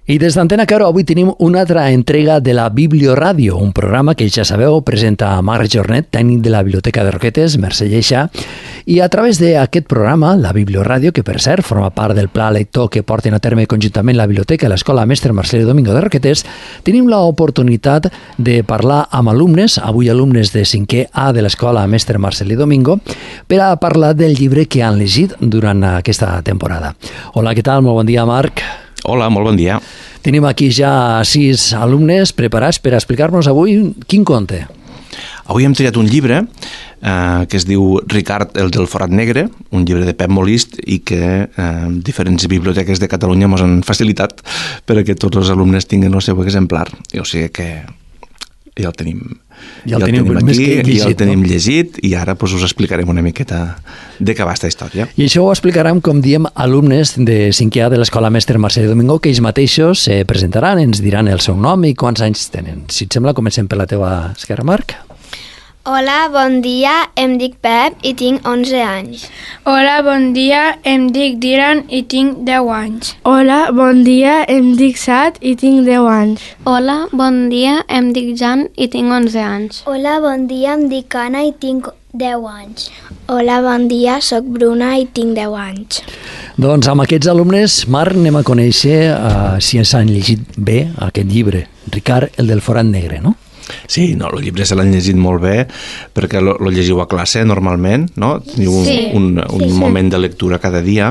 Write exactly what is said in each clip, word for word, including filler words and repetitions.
I des d'Antena Caro avui tenim una altra entrega de la Biblioràdio, un programa que ja sabeu presenta Marc Jornet, tècnic de la Biblioteca de Roquetes, Mercè Lleixa, i a través d'aquest programa, la Biblioràdio, que per cert forma part del pla lector que porten a terme conjuntament la Biblioteca i l'Escola Mestre Marcel Domingo de Roquetes, tenim l'oportunitat de parlar amb alumnes, avui alumnes de cinquè A de l'Escola Mestre Marcel Domingo, per a parlar del llibre que han llegit durant aquesta temporada. Hola, què tal? Molt bon dia, Marc. Hola, molt bon dia. Tenim aquí ja sis alumnes preparats per explicar-nos avui quin conte. Avui hem triat un llibre eh, que es diu Ricard, el del forat negre, un llibre de Pep Molist i que eh, diferents biblioteques de Catalunya ens han facilitat perquè tots els alumnes tinguin el seu exemplar. I o sigui que ja el tenim, ja el ja el tenim, tenim aquí, llegit, ja el tenim no? llegit i ara pues, us explicarem una miqueta de què va esta història. I això ho explicarem, com diem, alumnes de cinquè A de l'Escola Mestre Marcel Domingo, que ells mateixos se presentaran, ens diran el seu nom i quants anys tenen. Si et sembla, comencem per la teva esquerra, Marc. Hola, bon dia, em dic Pep i tinc onze anys. Hola, bon dia, em dic Diran i tinc deu anys. Hola, bon dia, em dic Sat i tinc deu anys. Hola, bon dia, em dic Jan i tinc onze anys. Hola, bon dia, em dic Anna i tinc deu anys. Hola, bon dia, soc Bruna i tinc deu anys. Doncs amb aquests alumnes, Marc, anem a conèixer uh, si ens han llegit bé aquest llibre, Ricard, el del forat negre, no? Sí, no, el llibre se l'han llegit molt bé perquè lo, lo llegiu a classe normalment, no? Teniu un, Sí. un, un Sí, sí. moment de lectura cada dia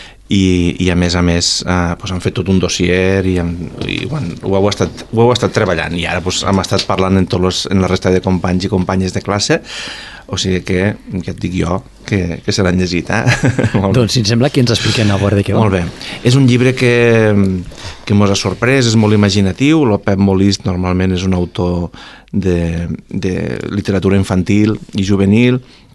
i, i a més a més eh, pues han fet tot un dossier i, han, i ho, han, ho, heu estat, ho heu estat treballant i ara pues, hem estat parlant en, tots los, en la resta de companys i companyes de classe, o sigui que, ja et dic jo, que, que se l'han llegit, eh? Doncs si et sembla que ens expliquen a veure de què va. Molt bé. És un llibre que, que mos ha sorprès, és molt imaginatiu. El Pep Molist normalment és un autor de, de literatura infantil i juvenil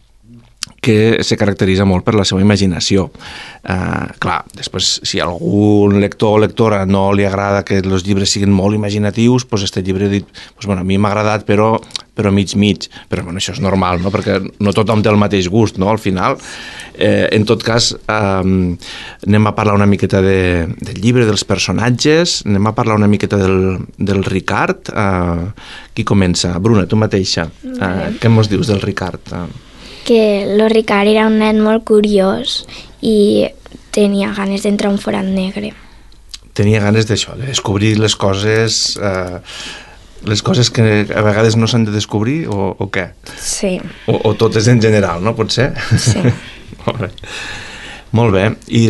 que se caracteritza molt per la seva imaginació. Uh, clar, després, si a algun lector o lectora no li agrada que els llibres siguin molt imaginatius, doncs este llibre dit, doncs, bueno, a mi m'ha agradat, però, però mig-mig. Però bueno, això és normal, no? Perquè no tothom té el mateix gust, no? Al final. Eh, en tot cas, um, anem a parlar una miqueta de, del llibre, dels personatges, anem a parlar una miqueta del, del Ricard. Uh, qui comença? Bruna, tu mateixa. Uh, què mos dius del Ricard? Uh, Que el Ricard era un nen molt curiós i tenia ganes d'entrar a un forat negre. Tenia ganes d'això, de descobrir les coses, eh, les coses que a vegades no s'han de descobrir, o, o què? Sí. O, o totes en general, no? Potser? Sí. Molt bé. Molt bé. I,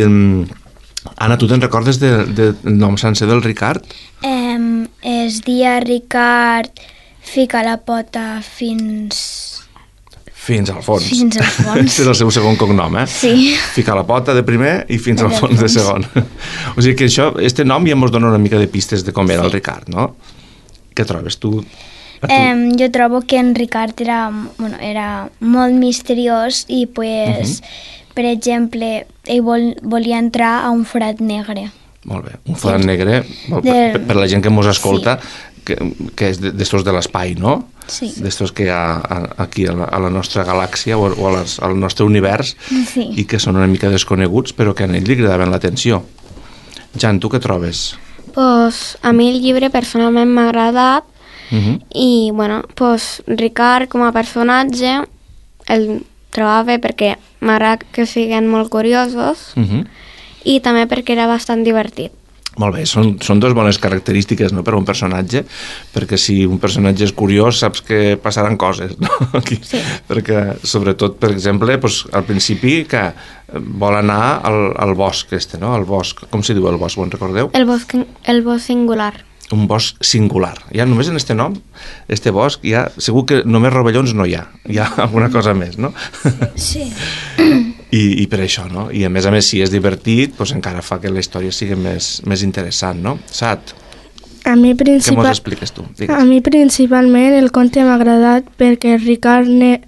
Anna, tu te'n recordes del de, de nom sencer del Ricard? Um, es dia Ricard fica la pota fins... Fins al fons. Fins al fons. És el seu segon cognom, eh? Sí. Ficar la pota de primer i fins al fons de segon. O sigui que això, este nom ja ens dona una mica de pistes de com era el Ricard, no? Què trobes tu? tu? Um, jo trobo que en Ricard era, bueno, era molt misteriós i, pues, uh-huh. per exemple, ell vol, volia entrar a un forat negre. Molt bé. Un forat sí. negre, per, Del... per la gent que ens escolta, sí. que, que és d'estos de l'espai, no? Sí. D'estos que hi ha aquí a la, a la nostra galàxia o, o a les, al nostre univers sí. i que són una mica desconeguts però que a ell li agradaven l'atenció. Jan, tu què trobes? Pues a mi el llibre personalment m'ha agradat uh-huh. i bueno, pues Ricard com a personatge el trobava bé perquè m'agrada que siguin molt curiosos uh-huh. i també perquè era bastant divertit. Molt bé, són, són dues bones característiques, no?, per a un personatge, perquè si un personatge és curiós saps que passaran coses, no? Aquí. Sí. Perquè, sobretot, per exemple, doncs, al principi que vol anar al, al bosc, este, no? Al bosc, com se diu el bosc, ho en recordeu? El bosc, el bosc singular. Un bosc singular. Ja només en este nom, este bosc, ja, segur que només rovellons no hi ha, hi ha alguna cosa més, no? Sí. I, i per això, no? I a més a més, si és divertit, doncs encara fa que la història sigui més, més interessant, no? Sat, A mi, principal... què mos expliques tu? Digues. A mi principalment el conte m'ha agradat perquè Ricard, ne...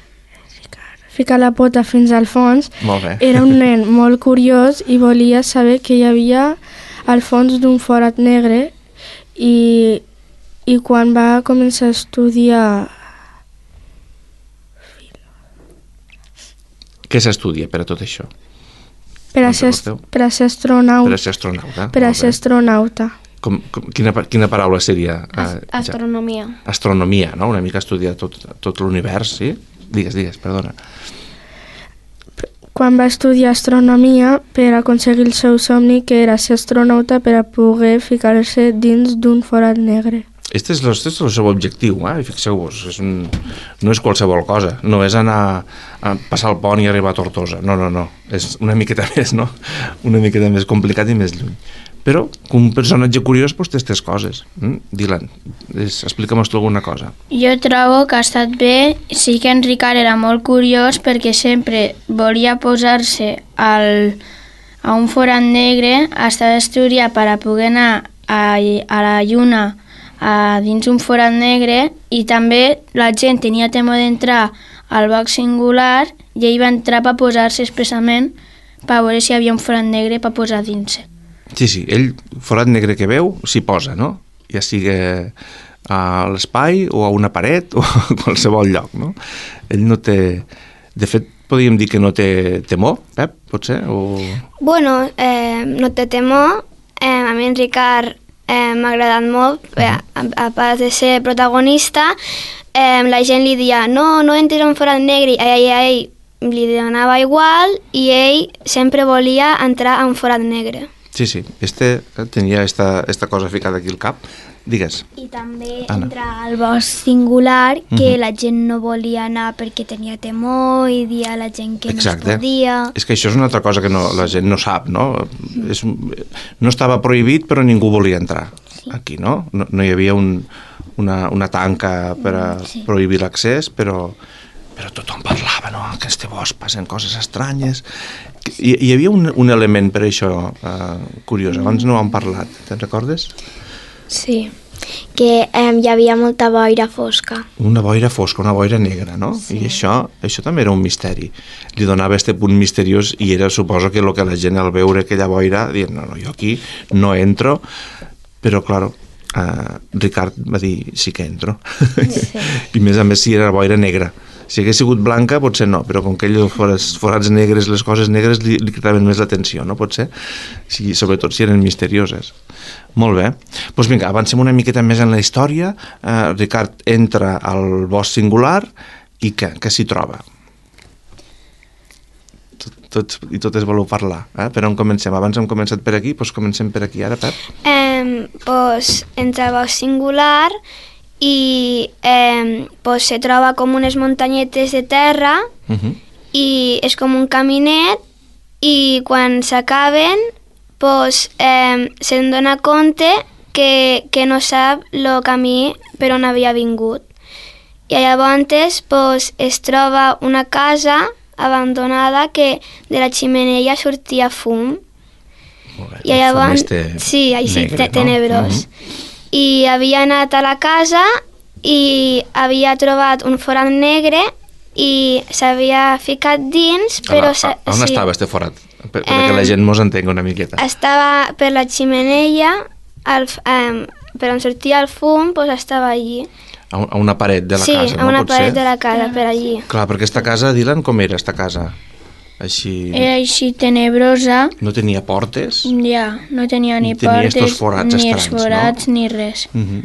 Ricard fica la pota fins al fons. Molt bé. Era un nen molt curiós i volia saber què hi havia al fons d'un forat negre i, i quan va començar a estudiar... Què s'estudia per a tot això? Per a, No ser, recordeu? per a ser astronauta. Per a ser astronauta. Per a molt ser bé. astronauta. Com, com, quina, quina paraula seria? As astronomia. Ja. Astronomia, no? Una mica estudiar tot, tot l'univers, sí? Digues, digues, perdona. Quan va estudiar astronomia per aconseguir el seu somni, que era ser astronauta per a poder ficar-se dins d'un forat negre. Este és, este és el seu objectiu, eh? Fixeu-vos, és un, no és qualsevol cosa, no és anar a passar el pont i arribar a Tortosa, no, no, no, és una miqueta més, no? Una miqueta més complicat i més lluny. Però, com un personatge curiós, doncs té aquestes coses. Mm? Dylan, explica'm tu alguna cosa. Jo trobo que ha estat bé, sí que en Ricard era molt curiós perquè sempre volia posar-se al, a un forat negre, estar d'estudiar per a poder anar a, a la lluna a dins un forat negre, i també la gent tenia temor d'entrar al box singular i ell va entrar per posar-se expressament per veure si hi havia un forat negre per posar dins. Sí, sí, ell, forat negre que veu, s'hi posa, no? Ja sigui a l'espai o a una paret o a qualsevol lloc, no? Ell no té... De fet, podríem dir que no té temor, Pep, potser? O... Bueno, eh, no té temor. Eh, a mi en Ricard eh, m'ha agradat molt, eh, a, a part de ser protagonista, eh, la gent li dia no, no entres a un forat negre, i a ell, a ell li donava igual i ell sempre volia entrar a un forat negre. Sí, sí, este tenia esta, esta cosa ficada aquí al cap. Digues. I també Anna. entrar al bosc singular, que Mhm. la gent no volia anar perquè tenia temor i dia a la gent que Exacte. no es podia. És que això és una altra cosa que no, la gent no sap, no? És, no estava prohibit, però ningú volia entrar aquí, no? No, no hi havia un, una, una tanca per a Sí. prohibir l'accés, però, però tothom parlava, no? Que este bosc passen coses estranyes. Hi, hi havia un, un element per això eh, curiós, abans no ho hem parlat, te'n recordes? Sí, que eh, hi havia molta boira fosca. Una boira fosca, una boira negra, no? Sí. I això, això també era un misteri. Li donava este punt misteriós i era, suposo, que el que la gent al veure aquella boira dient, no, no, jo aquí no entro, però, clar, eh, Ricard va dir, sí que entro. Sí. I més a més si era boira negra. Si hagués sigut blanca, potser no, però com que ell forats, forats negres, les coses negres li, li cridaven més l'atenció, no? Potser, si, sobretot si eren misterioses. Molt bé. Doncs pues vinga, avancem una miqueta més en la història. Eh, Ricard entra al bosc singular i què? Què s'hi troba? Tot, tots, I totes voleu parlar. Eh? Per on comencem? Abans hem començat per aquí, doncs comencem per aquí ara, Pep. Eh, pues, entra al bosc singular i eh, pues, se troba com unes muntanyetes de terra Uh -huh. i és com un caminet, i quan s'acaben pues, eh, se'n dona compte que, que no sap el camí per on havia vingut. I llavors pues, es troba una casa abandonada que de la xemeneia sortia fum. Molt bé, I el llavors, fum este sí, així negre, te, no? tenebrós. Uh-huh. I havia anat a la casa i havia trobat un forat negre i s'havia ficat dins, però... A, a, on sí, estava este forat? Per, per Eh, que la gent mos entengui una miqueta. estava per la xemeneia, al, eh, per on sortia el fum, pues estava allí. A, a una paret de la sí, casa, no? a una Potser? paret de la casa, per allí. Clar, perquè esta casa, Dylan, com era esta casa? Així... Era així tenebrosa, No tenia portes? ja, no tenia ni I tenia estos portes, forats ni els estranys, forats, no? ni res. Uh -huh.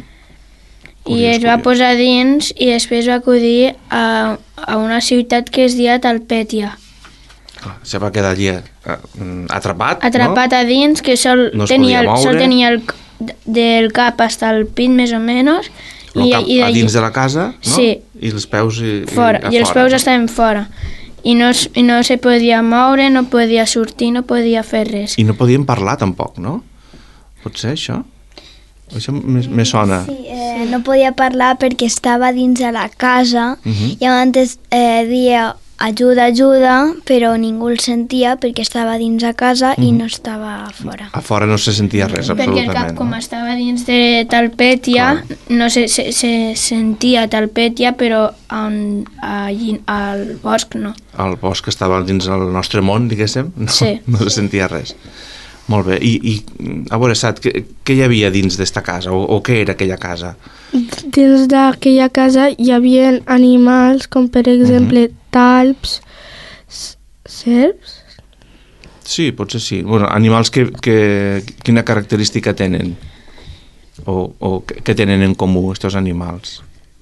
I Curiós, es va curiós. posar dins i després va acudir a, a una ciutat que es deia Talpètia. Clar, se va quedar allí eh, atrapat, Atrapat no? a dins, que sol, No es tenia, podia el- sol moure. tenia el, del cap fins al pit, més o menys, El cap a d'allí- dins de la casa, no? Sí. I els peus i, fora, i, i els fora, peus no? estaven fora. I no, es- i no se podia moure, no podia sortir, no podia fer res. I no podien parlar tampoc, no? Pot ser això? Això me, me sona. Sí, eh, no podia parlar perquè estava dins de la casa Mhm. i abans eh, dia ajuda, ajuda, però ningú el sentia perquè estava dins de casa i no estava fora. A fora no se sentia res, Perquè absolutament. el cap, com no? estava dins de Talpètia, no se, se, se sentia Talpètia, però en, allí, al bosc no. El bosc estava dins del nostre món, diguéssim, no, Sí. no se sentia res. Molt bé. I, i a veure, Sat, què, què hi havia dins d'esta casa? O, o què era aquella casa? Dins d'aquella casa hi havia animals com per exemple talps, s- serps, Sí, potser sí. Bueno, animals que, que... Quina característica tenen? O, o què tenen en comú aquests animals?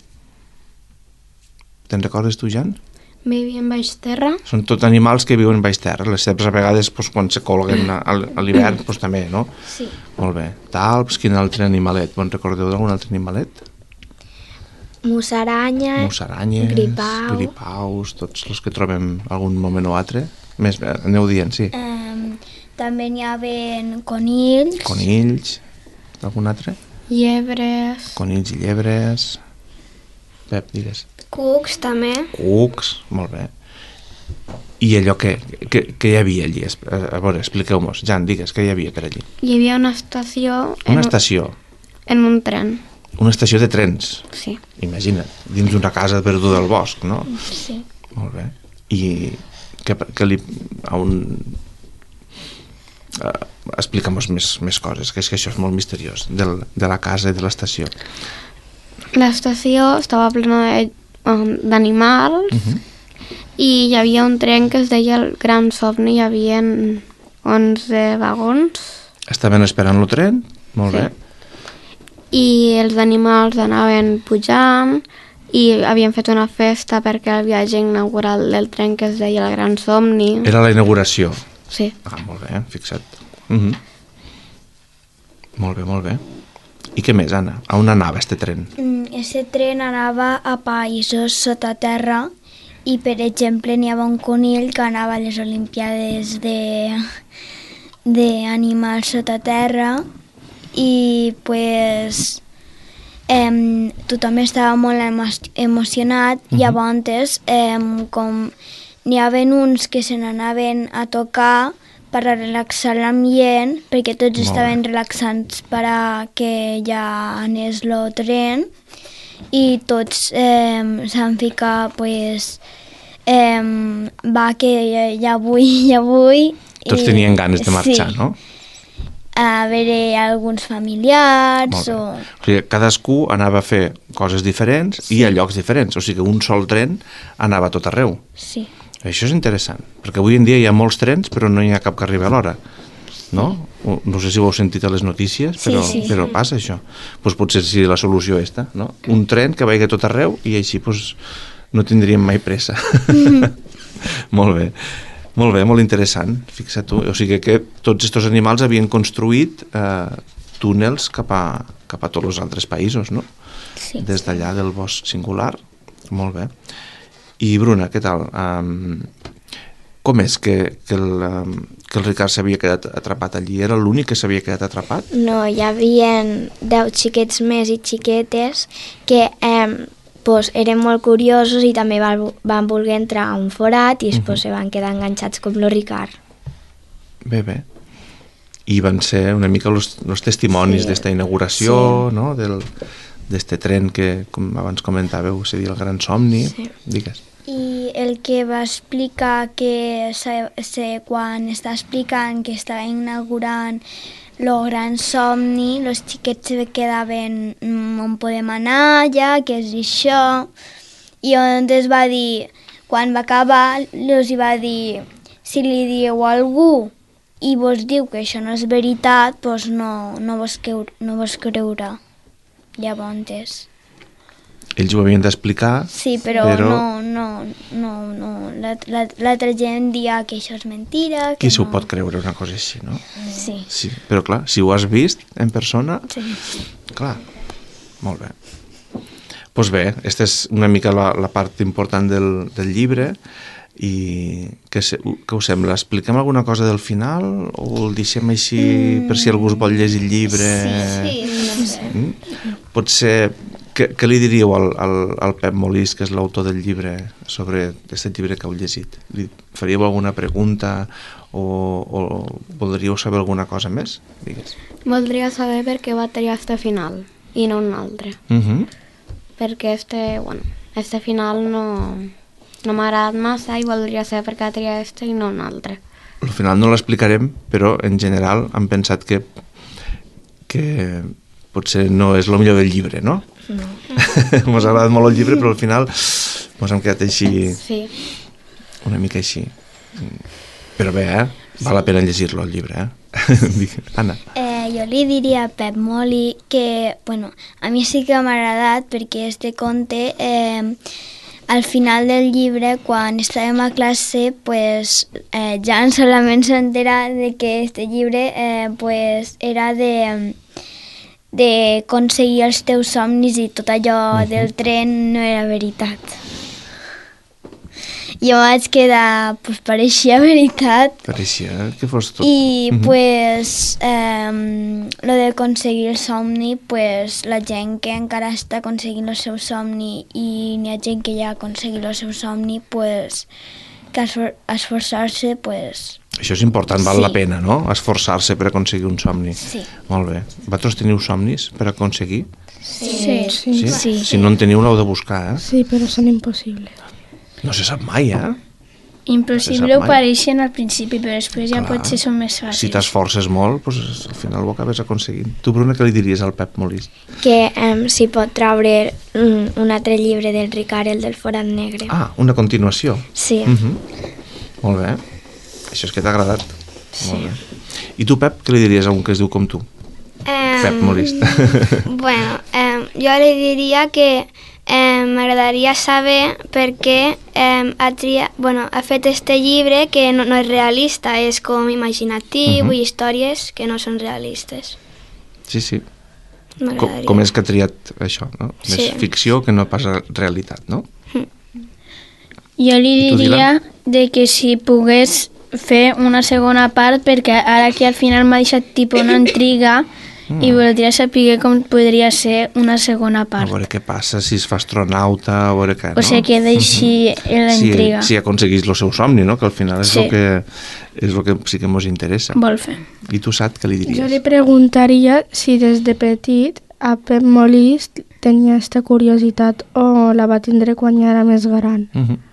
Te'n recordes tu, Jan? Vivien baix terra. Són tot animals que viuen baix terra. Les serps a vegades, doncs, quan se colguen a, a l'hivern, doncs, també, no? Sí. Molt bé. Talps, quin altre animalet? Bon, recordeu d'algun altre animalet? Musaranyes, Musaranyes, gripaus. gripaus, tots els que trobem algun moment o altre. Més, aneu dient, sí. Um, també n'hi havia conills. Conills, algun altre? Llebres. Conills i llebres. Pep, digues. Cucs, també. Cucs, molt bé. I allò que, que, que hi havia allí? A veure, expliqueu-nos. Jan, digues, què hi havia per allí? Hi havia una estació... Una en, estació. En un tren. Una estació de trens. Sí. Imagina't, dins d'una casa perduda al bosc, no? Sí. Molt bé. I que, que li... A un... Uh, explica'm-nos més, més coses, que és que això és molt misteriós, del, de la casa i de l'estació. L'estació estava plena de, um, d'animals Uh-huh. i hi havia un tren que es deia el Gran Somni, hi havia onze vagons. Estaven esperant el tren? Molt Sí. bé. I els animals anaven pujant i havien fet una festa perquè el viatge inaugural del tren que es deia el Gran Somni. Era la inauguració. Sí. Ah, molt bé, fixa't. Uh-huh. Molt bé, molt bé. I què més, Anna? A on anava este tren? Mm, Este tren anava a països sota terra i, per exemple, n'hi havia un conill que anava a les Olimpiades de d'animals sota terra i, pues, em, tothom estava molt emo emocionat. Uh-huh. Llavors, em, com n'hi havia uns que se n'anaven a tocar per a relaxar l'ambient, perquè tots Molt estaven bé. relaxants per a que ja anés el tren, i tots eh, s'han ficat, pues, eh, va que ja, ja vull, ja vull. Tots i- tenien ganes de marxar, sí, no? A veure alguns familiars Molt bé. o... O sigui, cadascú anava a fer coses diferents sí. i a llocs diferents. O sigui, un sol tren anava a tot arreu. Sí. Això és interessant, perquè avui en dia hi ha molts trens, però no hi ha cap que arribi a l'hora. No? No sé si ho heu sentit a les notícies, però, Sí, sí. però passa això. Pues potser sí la solució esta, no? Un tren que vagi a tot arreu i així pues, no tindríem mai pressa. Molt bé. Molt bé, molt interessant, fixa't tu. O sigui que tots aquests animals havien construït eh, túnels cap a, cap a tots els altres països, no? Sí. Des d'allà del bosc singular. Molt bé. I Bruna, què tal? Um, com és que, que, el, um, que el Ricard s'havia quedat atrapat allí? Era l'únic que s'havia quedat atrapat? No, hi havia deu xiquets més i xiquetes que eh, pues, eren molt curiosos i també van, van voler entrar a un forat i després uh -huh. se van quedar enganxats com el Ricard. Bé, bé. I van ser una mica els testimonis Sí. d'esta inauguració, Sí. no? Del, d'este tren que, com abans comentàveu, seria el Gran Somni. Sí. Digues. I el que va explicar que se, se, quan està explicant que estava inaugurant el Gran Somni, els xiquets se quedaven mm, on podem anar ja, què és això? I llavors va dir, quan va acabar, els va dir, si li dieu a algú i vos diu que això no és veritat, doncs no, no, vos, creu, no vos creurà. Llavors... Ells ho havien d'explicar, Sí, però, però no, no, no, no. La, la, l'altra gent dia que això és mentira. Que qui s'ho no. pot creure una cosa així, no? Sí. Sí, però clar, si ho has vist en persona, Sí. clar, molt bé. Doncs pues bé, aquesta és una mica la, la part important del, del llibre. I què, se, què us sembla? Expliquem alguna cosa del final o el deixem així mm. per si algú es vol llegir el llibre? Sí, sí, no sé. Mm? Potser, què, què li diríeu al, al, al Pep Molís, que és l'autor del llibre, sobre aquest llibre que heu llegit? Li faríeu alguna pregunta o, o voldríeu saber alguna cosa més? Digues. Voldria saber per què va triar este final i no un altre. Uh -huh. Perquè este, bueno, este final no, no m'ha agradat massa i voldria saber per què va triar este i no un altre. Al final no l'explicarem, però en general han pensat que, que potser no és el millor del llibre, no? No. M'ha agradat molt el llibre, però al final ens hem quedat així, Sí. una mica així. Però bé, eh? Val la pena llegir-lo, el llibre, eh? Anna. Eh, Eh, jo li diria a Pep Moli que, bueno, a mi sí que m'ha agradat perquè este conte, eh, al final del llibre, quan estàvem a classe, pues, eh, Jan solament s'entera de que este llibre eh, pues, era de, de aconseguir els teus somnis i tot allò uh-huh. del tren no era veritat. Jo vaig quedar, pues pareixia veritat. Pareixia que fos tot. I uh-huh. pues eh, lo d'aconseguir el somni, pues la gent que encara està aconseguint el seu somni i n'hi ha gent que ja ha aconseguit el seu somni, pues que esforçar-se, pues... Això és important, val sí. la pena, no? Esforçar-se per aconseguir un somni. Sí. Molt bé. Vosaltres teniu somnis per aconseguir? Sí. Sí. Sí? Sí. Si no en teniu, l'heu de buscar, eh? Sí, però són impossibles. No se sap mai, eh? Impossible ho pareixen al principi, però després ja Clar. potser són més fàcils. Si t'esforces molt, doncs, al final ho acabes aconseguint. Tu, Bruna, què li diries al Pep Molist? Que um, s'hi pot treure un, un altre llibre del Ricard, el del Forat Negre. Ah, una continuació. Sí. Uh -huh. Molt bé. Això és que t'ha agradat. Sí. Molt bé. I tu, Pep, què li diries a un que es diu com tu? Um, Pep Molist. Bueno, um, jo li diria que um, m'agradaria saber per què um, ha, triat, bueno, ha fet este llibre que no, no és realista, és com imaginatiu uh -huh. i històries que no són realistes. Sí, sí. Com, com és que ha triat això, no? Més Sí. ficció que no pas realitat, no? Jo li diria de que si pogués fer una segona part, perquè ara aquí al final m'ha deixat tipus una intriga mm. i voldria saber com podria ser una segona part. A veure què passa, si es fa astronauta, a veure què, no? O sigui, queda així en la intriga. Si, si aconseguís el seu somni, no? Que al final és Sí. el que, és el que sí que ens interessa. Vol fer. I tu, Sat, què li diries? Jo li preguntaria si des de petit a Pep Molist tenia aquesta curiositat o la va tindre quan ja era més gran. Uh -huh.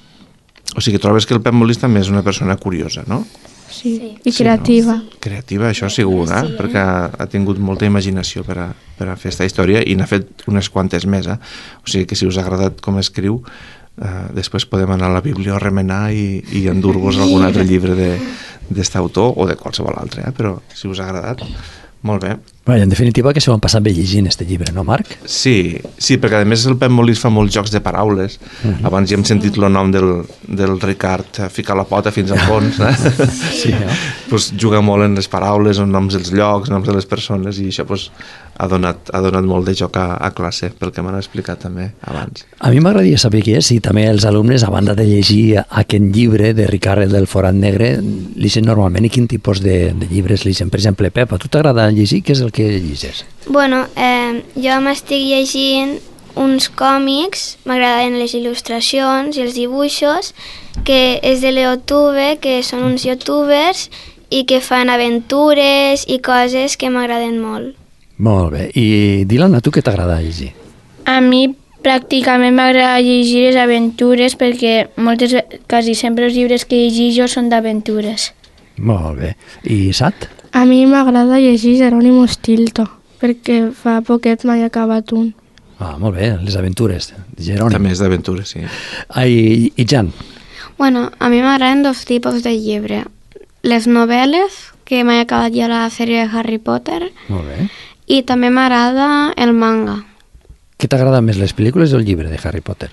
O sigui, trobes que el Pep Molist també és una persona curiosa, no? Sí, sí. I creativa. Sí, no? Creativa, això segur, eh? Sí. Perquè ha, ha tingut molta imaginació per a, per a fer aquesta història i n'ha fet unes quantes més, eh? O sigui que si us ha agradat com escriu, eh, després podem anar a la Bíblia a remenar i, i endur-vos algun altre llibre d'aquest autor o de qualsevol altre, eh? Però si us ha agradat, molt bé. Bueno, en definitiva que s'ho han passat bé llegint este llibre, no, Marc? Sí, sí, perquè a més el Pep Molist fa molts jocs de paraules. Uh -huh. Abans ja hem sentit el nom del, del Ricard, ficar la pota fins al fons. Eh? Sí, no? Pues juga molt en les paraules, en noms dels llocs, noms de les persones, i això pues, ha, donat, ha donat molt de joc a, a classe, pel que m'han explicat també abans. A mi m'agradaria saber què és, si també els alumnes, a banda de llegir aquest llibre de Ricard, el del Forat Negre, llegeixen normalment i quin tipus de, de llibres llegeixen. Per exemple, Pep, a tu t'agrada llegir? Què és el que llegeixes? Bueno, eh, jo m'estic llegint uns còmics, m'agraden les il·lustracions i els dibuixos, que és de l'Eotube, que són uns youtubers i que fan aventures i coses que m'agraden molt. Molt bé. I Dylan, a tu què t'agrada llegir? A mi pràcticament m'agrada llegir les aventures perquè moltes, quasi sempre els llibres que llegeixo són d'aventures. Molt bé. I Sat? A mi m'agrada llegir Jerónimo Stilton, perquè fa poquet m'he acabat un. Ah, molt bé, les aventures de Jerònim. També és d'aventures, sí. Ah, i, i Jan? Bueno, a mi m'agraden dos tipus de llibre. Les novel·les, que m'he acabat ja la sèrie de Harry Potter, Molt bé. i també m'agrada el manga. Què t'agrada més, les pel·lícules o el llibre de Harry Potter?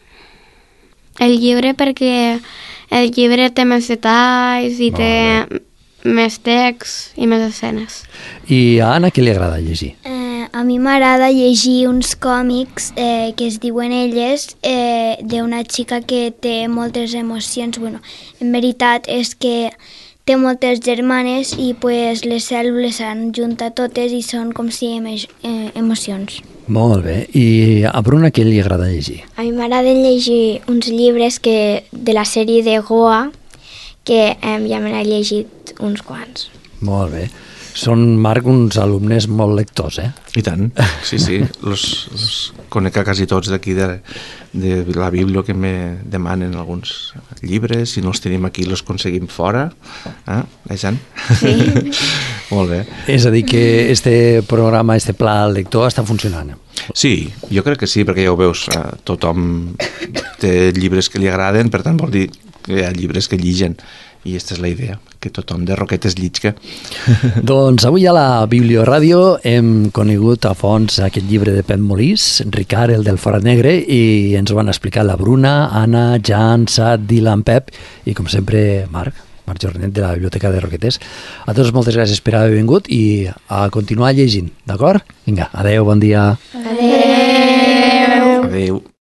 El llibre perquè el llibre té més detalls i Molt té més text i més escenes. I a Anna què li agrada llegir? Eh, a mi m'agrada llegir uns còmics eh, que es diuen Elles, eh, d'una xica que té moltes emocions. Bueno, en veritat és que té moltes germanes i pues, les cèl·lules s'han juntat totes i són com si emo eh, emocions. Molt bé. I a Bruna què li agrada llegir? A mi m'agraden llegir uns llibres que, de la sèrie de Goa, que eh, ja me n'he llegit uns quants. Molt bé. Són, Marc, uns alumnes molt lectors, eh? I tant, sí, sí. Los, los conec a quasi tots d'aquí de, de la Bíblia que me demanen alguns llibres, si no els tenim aquí els aconseguim fora. Eh, eh Jan? Sí. Molt bé. És a dir, que este programa, este pla lector està funcionant. Sí, jo crec que sí, perquè ja ho veus, eh, tothom té llibres que li agraden, per tant vol dir que hi ha llibres que lligen i aquesta és la idea, que tothom de Roquetes llisca. Doncs avui a la Biblioràdio hem conegut a fons aquest llibre de Pep Molís, Ricard, el del Forat Negre, i ens ho van explicar la Bruna, Anna, Jan, Sat, Dylan, Pep i, com sempre, Marc, Marc Jornet, de la Biblioteca de Roquetes. A tots moltes gràcies per haver vingut i a continuar llegint, d'acord? Vinga, adeu, bon dia. Adeu. Adeu.